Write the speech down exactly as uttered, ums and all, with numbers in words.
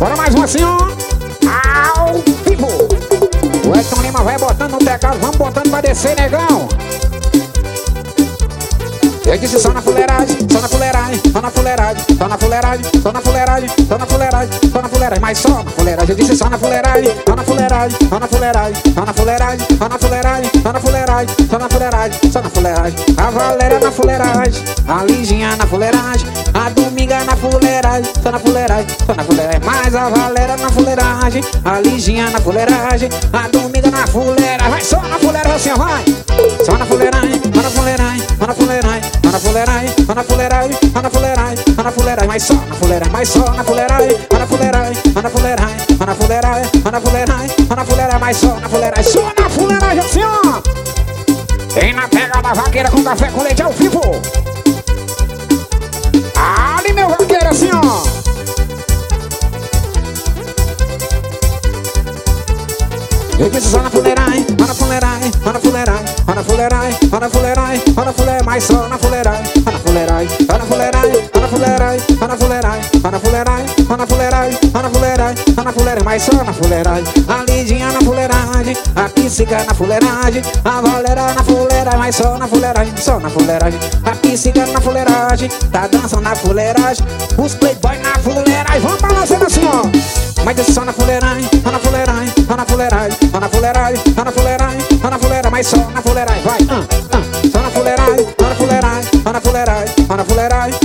Bora mais uma assim, ó. Ao vivo. O Edson Lima vai botando no teclado. Vamos botando pra descer, negão. Eu disse só na fuleiragem, só na fuleiragem, só na fuleiragem, só na fuleiragem, só na fuleiragem, só na fuleiragem, só na fuleiragem, mas só na fuleiragem. Eu disse só na fuleiragem, só na fuleiragem, só na fuleiragem, só na fuleiragem, só na fuleiragem, só na fuleiragem, só na fuleiragem, só na fuleiragem. A Valéria na fuleiragem, a Liginha na fuleiragem, a Dominga na fuleiragem, só na fuleiragem, só na fuleiragem. Mas a Valéria na fuleiragem, a Liginha na fuleiragem, a Dominga na fuleiragem. Vai só na fuleiragem, assim, vai. Só na fuleiragem, só na fuleiragem, só na fuleiragem, só na fuleiragem, só na fuleiragem, só na fuleiragem, só na fuleiragem, mas só na fuleiragem, mas só na fuleiragem, só na fuleiragem, só na fuleiragem, só na fuleiragem, só na fuleiragem, só na fuleiragem, mas só na fuleiragem, só na fuleiragem, assim, ó. Tem na pegada vaqueira com café com leite ao vivo. Ali, meu vaqueiro, assim, ó. Eu disse só na fuleiragem, só na fuleiragem, só na fuleiragem, só na fuleiragem, só na fuleiragem, só na fuleiragem, mas só na fuleiragem, só na fuleiragem, só na fuleiragem, só na fuleiragem, só na fuleiragem, só na fuleiragem, só na fuleiragem, só na fuleiragem, só na fuleiragem, mas só na fuleiragem. A Lidinha na fuleiragem, a Píssica na fuleiragem, a Valéria na fuleiragem, mas só na fuleiragem, só na fuleiragem. A Píssica na fuleiragem, tá dançando na fuleiragem, os playboy na fuleiragem, vamos balançando assim, ó. Mas isso só na fuleiragem, só na fuleiragem, só na fuleiragem, só na fuleiragem, só na fuleiragem, só na fuleiragem, mas só na fuleiragem, vai, ah, ah. Só na fuleiragem, só na fuleiragem, só na fuleiragem, só na fuleiragem,